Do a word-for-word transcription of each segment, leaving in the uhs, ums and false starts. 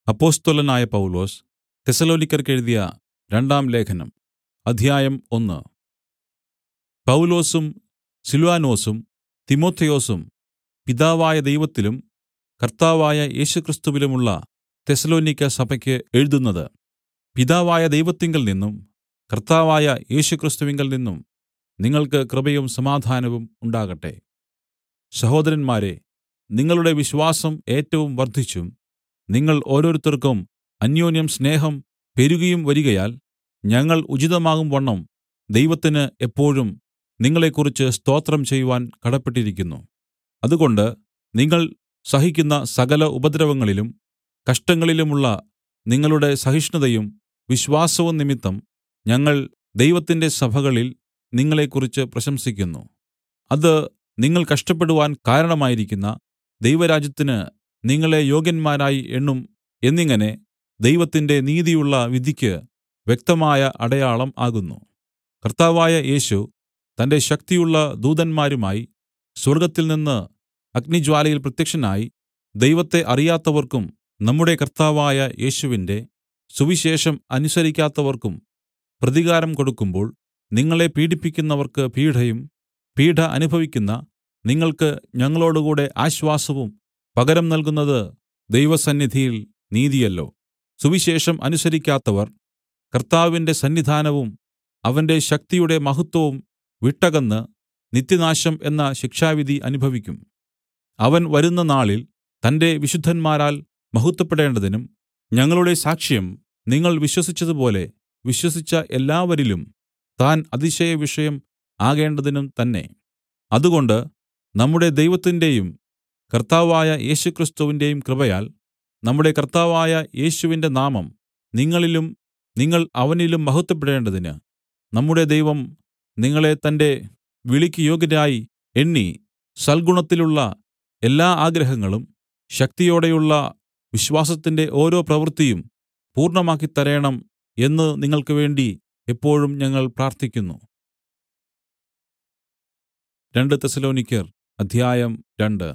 അപ്പൊസ്തലനായ പൗലൊസ് തെസ്സലോനിക്യർക്കെഴുതിയ രണ്ടാം ലേഖനം അധ്യായം ഒന്ന്. പൗലൊസും സില്വാനൊസും തിമൊഥെയൊസും പിതാവായ ദൈവത്തിലും കർത്താവായ യേശുക്രിസ്തുവിലുമുള്ള തെസ്സലോനിക്യ സഭയ്ക്ക് എഴുതുന്നത്: പിതാവായ ദൈവത്തിങ്കൽ നിന്നും കർത്താവായ യേശുക്രിസ്തുവിങ്കൽ നിന്നും നിങ്ങൾക്ക് കൃപയും സമാധാനവും ഉണ്ടാകട്ടെ. സഹോദരന്മാരേ, നിങ്ങളുടെ വിശ്വാസം ഏറ്റവും വർദ്ധിച്ചും നിങ്ങൾ ഓരോരുത്തർക്കും അന്യോന്യം സ്നേഹം പെരുകിയും വരികയാൽ ഞങ്ങൾ ഉചിതമാകുംവണ്ണം ദൈവത്തിന് എപ്പോഴും നിങ്ങളെക്കുറിച്ച് സ്തോത്രം ചെയ്യുവാൻ കടപ്പെട്ടിരിക്കുന്നു. അതുകൊണ്ട് നിങ്ങൾ സഹിക്കുന്ന സകല ഉപദ്രവങ്ങളിലും കഷ്ടങ്ങളിലുമുള്ള നിങ്ങളുടെ സഹിഷ്ണുതയും വിശ്വാസവും നിമിത്തം ഞങ്ങൾ ദൈവത്തിന്റെ സഭകളിൽ നിങ്ങളെക്കുറിച്ച് പ്രശംസിക്കുന്നു. അത് നിങ്ങൾ കഷ്ടപ്പെടുവാൻ കാരണമായിരിക്കുന്ന ദൈവരാജ്യത്തിന് നിങ്ങളെ യോഗ്യന്മാരായി എണ്ണും എന്നിങ്ങനെ ദൈവത്തിന്റെ നീതിയുള്ള വിധിക്ക് വ്യക്തമായ അടയാളം ആകുന്നു. കർത്താവായ യേശു തന്റെ ശക്തിയുള്ള ദൂതന്മാരുമായി സ്വർഗ്ഗത്തിൽനിന്ന് അഗ്നിജ്വാലയിൽ പ്രത്യക്ഷനായി ദൈവത്തെ അറിയാത്തവർക്കും നമ്മുടെ കർത്താവായ യേശുവിന്റെ സുവിശേഷം അനുസരിക്കാത്തവർക്കും പ്രതികാരം കൊടുക്കുമ്പോൾ നിങ്ങളെ പീഢിപ്പിക്കുന്നവർക്ക് പീഢയും പീഢ അനുഭവിക്കുന്ന നിങ്ങൾക്ക് ഞങ്ങളോടുകൂടെ ആശ്വാസവും പകരം നൽകുന്നത് ദൈവസന്നിധിയിൽ നീതിയല്ലോ. സുവിശേഷം അനുസരിക്കാത്തവർ കർത്താവിന്റെ സന്നിധാനവും അവന്റെ ശക്തിയുടെ മഹത്വവും വിട്ടകന്ന് നിത്യനാശം എന്ന ശിക്ഷാവിധി അനുഭവിക്കും. അവൻ വരുന്ന നാളിൽ തന്റെ വിശുദ്ധന്മാരാൽ മഹത്വപ്പെടേണ്ടതിനും ഞങ്ങളുടെ സാക്ഷ്യം നിങ്ങൾ വിശ്വസിച്ചതുപോലെ വിശ്വസിച്ച എല്ലാവരിലും താൻ അതിശയവിഷയം ആകേണ്ടതിനും തന്നെ. അതുകൊണ്ട് നമ്മുടെ ദൈവത്തിന്റെയും കർത്താവായ യേശുക്രിസ്തുവിന്റെയും കൃപയാൽ നമ്മുടെ കർത്താവായ യേശുവിന്റെ നാമം നിങ്ങളിലും നിങ്ങൾ അവനിലും മഹത്വപ്പെടേണ്ടതിന് നമ്മുടെ ദൈവം നിങ്ങളെ തന്റെ വിളിക്ക് യോഗ്യരായി എണ്ണി സൽഗുണത്തിലുള്ള എല്ലാ ആഗ്രഹങ്ങളും ശക്തിയോടെയുള്ള വിശ്വാസത്തിന്റെ ഓരോ പ്രവൃത്തിയും പൂർണ്ണമാക്കിത്തരേണം എന്ന് നിങ്ങൾക്ക് വേണ്ടി എപ്പോഴും ഞങ്ങൾ പ്രാർത്ഥിക്കുന്നു. രണ്ട് തെസ്സലോനിക്യർ അധ്യായം രണ്ട്.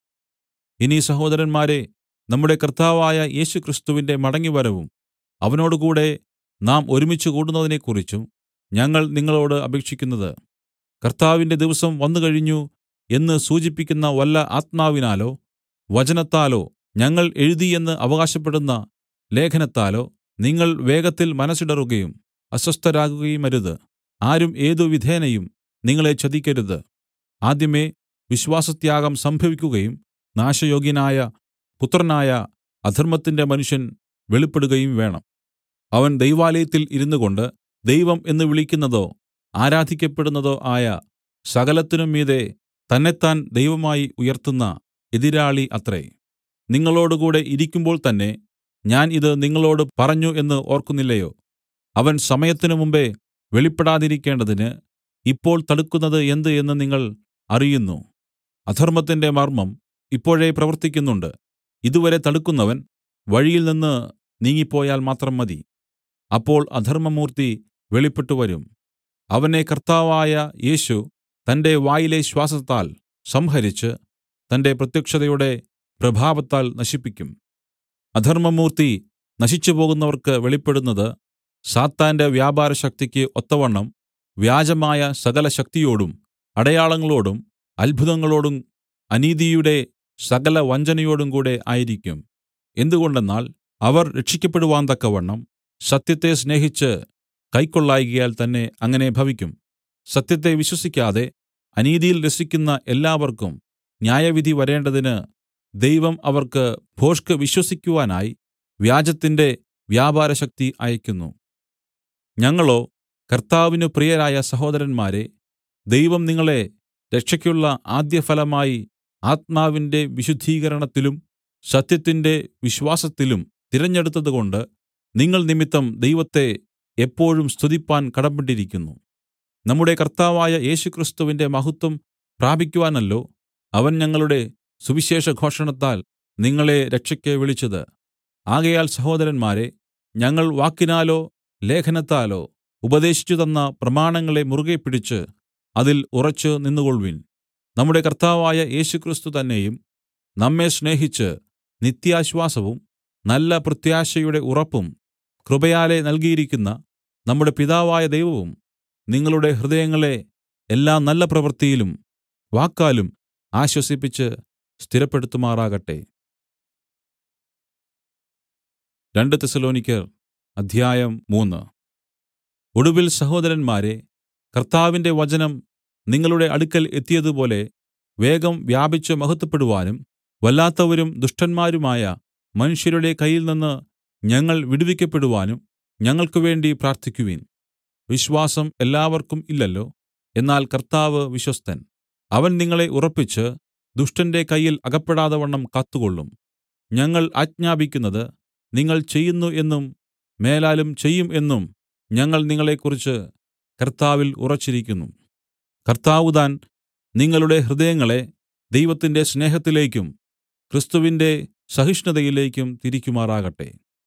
ഇനി സഹോദരന്മാരേ, നമ്മുടെ കർത്താവായ യേശുക്രിസ്തുവിന്റെ മടങ്ങിവരവും അവനോടുകൂടെ നാം ഒരുമിച്ച് കൂടുന്നതിനെക്കുറിച്ചും ഞങ്ങൾ നിങ്ങളോട് അപേക്ഷിക്കുന്നത്: കർത്താവിന്റെ ദിവസം വന്നുകഴിഞ്ഞു എന്ന് സൂചിപ്പിക്കുന്ന വല്ല ആത്മാവിനാലോ വചനത്താലോ ഞങ്ങൾ എഴുതി എന്ന് അവകാശപ്പെടുന്ന ലേഖനത്താലോ നിങ്ങൾ വേഗത്തിൽ മനസ്സിടറുകയും അസ്വസ്ഥരാകുകയുമരുത്. ആരും ഏതു വിധേനയും നിങ്ങളെ ചതിക്കരുത്. ആദ്യമേ വിശ്വാസത്യാഗം സംഭവിക്കുകയും നാശയോഗ്യനായ പുത്രനായ അധർമ്മത്തിന്റെ മനുഷ്യൻ വെളിപ്പെടുകയും വേണം. അവൻ ദൈവാലയത്തിൽ ഇരുന്നുകൊണ്ട് ദൈവം എന്ന് വിളിക്കുന്നതോ ആരാധിക്കപ്പെടുന്നതോ ആയ സകലത്തിനും മീതെ തന്നെത്താൻ ദൈവമായി ഉയർത്തുന്ന എതിരാളി അത്രേ. നിങ്ങളോടുകൂടെ ഇരിക്കുമ്പോൾ തന്നെ ഞാൻ ഇത് നിങ്ങളോട് പറഞ്ഞു എന്ന് ഓർക്കുന്നില്ലയോ? അവൻ സമയത്തിനു മുമ്പെ വെളിപ്പെടാതിരിക്കേണ്ടതിന് ഇപ്പോൾ തടുക്കുന്നത് എന്ത് എന്ന് നിങ്ങൾ അറിയുന്നു. അധർമ്മത്തിന്റെ മർമ്മം ഇപ്പോഴേ പ്രവർത്തിക്കുന്നുണ്ട്. ഇതുവരെ തടുക്കുന്നവൻ വഴിയിൽ നിന്ന് നീങ്ങിപ്പോയാൽ മാത്രം മതി. അപ്പോൾ അധർമ്മമൂർത്തി വെളിപ്പെട്ടുവരും. അവനെ കർത്താവായ യേശു തന്റെ വായിലെ ശ്വാസത്താൽ സംഹരിച്ച് തന്റെ പ്രത്യക്ഷതയുടെ പ്രഭാവത്താൽ നശിപ്പിക്കും. അധർമ്മമൂർത്തി നശിച്ചുപോകുന്നവർക്ക് വെളിപ്പെടുന്നത് സാത്താന്റെ വ്യാപാരശക്തിക്ക് ഒത്തവണ്ണം വ്യാജമായ സകല ശക്തിയോടും അടയാളങ്ങളോടും അത്ഭുതങ്ങളോടും അനീതിയുടെ സകല വഞ്ചനയോടും കൂടെ ആയിരിക്കും. എന്തുകൊണ്ടെന്നാൽ അവർ രക്ഷിക്കപ്പെടുവാൻ തക്കവണ്ണം സത്യത്തെ സ്നേഹിച്ച് കൈക്കൊള്ളായ്കയാൽ തന്നെ അങ്ങനെ ഭവിക്കും. സത്യത്തെ വിശ്വസിക്കാതെ അനീതിയിൽ രസിക്കുന്ന എല്ലാവർക്കും ന്യായവിധി വരേണ്ടതിന് ദൈവം അവർക്ക് ഭോഷ്ക് വിശ്വസിക്കുവാനായി വ്യാജത്തിന്റെ വ്യാപാരശക്തി അയയ്ക്കുന്നു. ഞങ്ങളോ കർത്താവിന് പ്രിയരായ സഹോദരന്മാരെ, ദൈവം നിങ്ങളെ രക്ഷയ്ക്കുള്ള ആദ്യഫലമായി ആത്മാവിന്റെ വിശുദ്ധീകരണത്തിലും സത്യത്തിന്റെ വിശ്വാസത്തിലും തിരഞ്ഞെടുത്തതുകൊണ്ട് നിങ്ങൾ നിമിത്തം ദൈവത്തെ എപ്പോഴും സ്തുതിപ്പാൻ കടപ്പെട്ടിരിക്കുന്നു. നമ്മുടെ കർത്താവായ യേശുക്രിസ്തുവിന്റെ മഹത്വം പ്രാപിക്കുവാനല്ലോ അവൻ ഞങ്ങളുടെ സുവിശേഷഘോഷണത്താൽ നിങ്ങളെ രക്ഷയ്ക്ക് വിളിച്ചത്. ആകയാൽ സഹോദരന്മാരെ, ഞങ്ങൾ വാക്കിനാലോ ലേഖനത്താലോ ഉപദേശിച്ചു തന്ന പ്രമാണങ്ങളെ മുറുകെ പിടിച്ച് അതിൽ ഉറച്ചു നിന്നുകൊൾവിൻ. നമ്മുടെ കർത്താവായ യേശുക്രിസ്തു തന്നെയും നമ്മെ സ്നേഹിച്ച് നിത്യാശ്വാസവും നല്ല പ്രത്യാശയുടെ ഉറപ്പും കൃപയാലെ നൽകിയിരിക്കുന്ന നമ്മുടെ പിതാവായ ദൈവവും നിങ്ങളുടെ ഹൃദയങ്ങളെ എല്ലാ നല്ല പ്രവൃത്തിയിലും വാക്കാലും ആശ്വസിപ്പിച്ച് സ്ഥിരപ്പെടുത്തുമാറാകട്ടെ. രണ്ട് തെസ്സലോനിക്കർ അധ്യായം മൂന്ന്. ഒടുവിൽ സഹോദരന്മാരെ, കർത്താവിന്റെ വചനം നിങ്ങളുടെ അടുക്കൽ എത്തിയതുപോലെ വേഗം വ്യാപിച്ച് മഹത്വപ്പെടുവാനും വല്ലാത്തവരും ദുഷ്ടന്മാരുമായ മനുഷ്യരുടെ കയ്യിൽനിന്ന് ഞങ്ങൾ വിടുവിക്കപ്പെടുവാനും ഞങ്ങൾക്ക് വേണ്ടി പ്രാർത്ഥിക്കുവിൻ. വിശ്വാസം എല്ലാവർക്കും ഇല്ലല്ലോ, എന്നാൽ കർത്താവ് വിശ്വസ്തൻ. അവൻ നിങ്ങളെ ഉറപ്പിച്ച് ദുഷ്ടന്റെ കയ്യിൽ അകപ്പെടാതവണ്ണം കാത്തുകൊള്ളും. ഞങ്ങൾ ആജ്ഞാപിക്കുന്നത് നിങ്ങൾ ചെയ്യുന്നു എന്നും മേലാലും ചെയ്യും എന്നും ഞങ്ങൾ നിങ്ങളെക്കുറിച്ച് കർത്താവിൽ ഉറച്ചിരിക്കുന്നു. കർത്താവ് താൻ നിങ്ങളുടെ ഹൃദയങ്ങളെ ദൈവത്തിന്റെ സ്നേഹത്തിലേക്കും ക്രിസ്തുവിന്റെ സഹിഷ്ണുതയിലേക്കും തിരിക്കുമാറാകട്ടെ.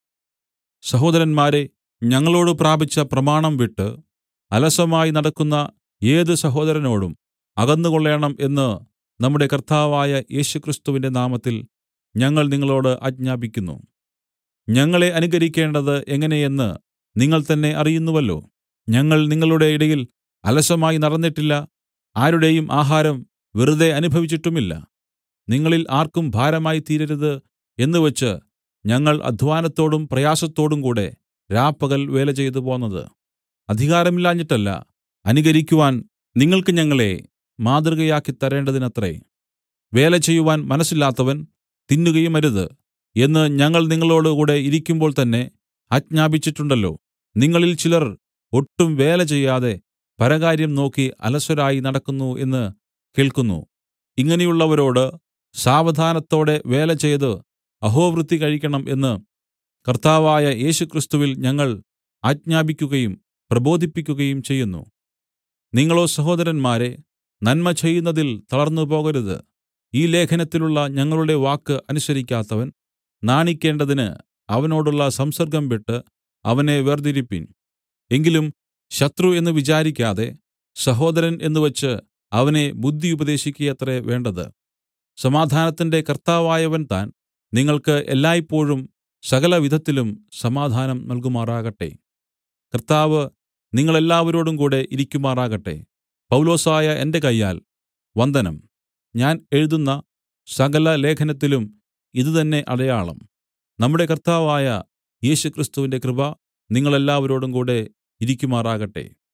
സഹോദരന്മാരെ, ഞങ്ങളോട് പ്രാപിച്ച പ്രമാണം വിട്ട് അലസമായി നടക്കുന്ന ഏത് സഹോദരനോടും അകന്നുകൊള്ളേണം എന്ന് നമ്മുടെ കർത്താവായ യേശുക്രിസ്തുവിന്റെ നാമത്തിൽ ഞങ്ങൾ നിങ്ങളോട് ആജ്ഞാപിക്കുന്നു. ഞങ്ങളെ അനുകരിക്കേണ്ടത് എങ്ങനെയെന്ന് നിങ്ങൾ തന്നെ അറിയുന്നുവല്ലോ. ഞങ്ങൾ നിങ്ങളുടെ ഇടയിൽ അലസമായി നടന്നിട്ടില്ല, ആരുടെയും ആഹാരം വെറുതെ അനുഭവിച്ചിട്ടുമില്ല. നിങ്ങളിൽ ആർക്കും ഭാരമായി തീരരുത് എന്നുവച്ച് ഞങ്ങൾ അദ്ധ്വാനത്തോടും പ്രയാസത്തോടും കൂടെ രാപ്പകൽ വേല ചെയ്തു പോന്നത് അധികാരമില്ലാഞ്ഞിട്ടല്ല, അനുകരിക്കുവാൻ നിങ്ങൾക്ക് ഞങ്ങളെ മാതൃകയാക്കി തരേണ്ടതിനത്രേ. വേല ചെയ്യുവാൻ മനസ്സില്ലാത്തവൻ തിന്നുകയുമരുത് എന്ന് ഞങ്ങൾ നിങ്ങളോട് കൂടെ ഇരിക്കുമ്പോൾ തന്നെ ആജ്ഞാപിച്ചിട്ടുണ്ടല്ലോ. നിങ്ങളിൽ ചിലർ ഒട്ടും വേല ചെയ്യാതെ പരകാര്യം നോക്കി അലസരായി നടക്കുന്നു എന്ന് കേൾക്കുന്നു. ഇങ്ങനെയുള്ളവരോട് സാവധാനത്തോടെ വേല ചെയ്ത് അഹോവൃത്തി കഴിക്കണം എന്ന് കർത്താവായ യേശുക്രിസ്തുവിൽ ഞങ്ങൾ ആജ്ഞാപിക്കുകയും പ്രബോധിപ്പിക്കുകയും ചെയ്യുന്നു. നിങ്ങളോ സഹോദരന്മാരെ, നന്മ ചെയ്യുന്നതിൽ തളർന്നുപോകരുത്. ഈ ലേഖനത്തിലുള്ള ഞങ്ങളുടെ വാക്ക് അനുസരിക്കാത്തവൻ നാണിക്കേണ്ടതിന് അവനോടുള്ള സംസർഗ്ഗം വിട്ട് അവനെ വേർതിരിപ്പിൻ. എങ്കിലും ശത്രു എന്ന് വിചാരിക്കാതെ സഹോദരൻ എന്നുവച്ച് അവനെ ബുദ്ധി ഉപദേശിക്കുകയത്രേ വേണ്ടത്. സമാധാനത്തിന്റെ കർത്താവായവൻ താൻ നിങ്ങൾക്ക് എല്ലായ്പോഴും സകലവിധത്തിലും സമാധാനം നൽകുമാറാകട്ടെ. കർത്താവ് നിങ്ങളെല്ലാവരോടും കൂടെ ഇരിക്കുമാറാകട്ടെ. പൗലൊസായ എന്റെ കയ്യാൽ വന്ദനം. ഞാൻ എഴുതുന്ന സകല ലേഖനത്തിലും ഇതുതന്നെ അടയാളം. നമ്മുടെ കർത്താവായ യേശുക്രിസ്തുവിന്റെ കൃപ നിങ്ങളെല്ലാവരോടും കൂടെ ഇരിക്കുമാറാകട്ടെ.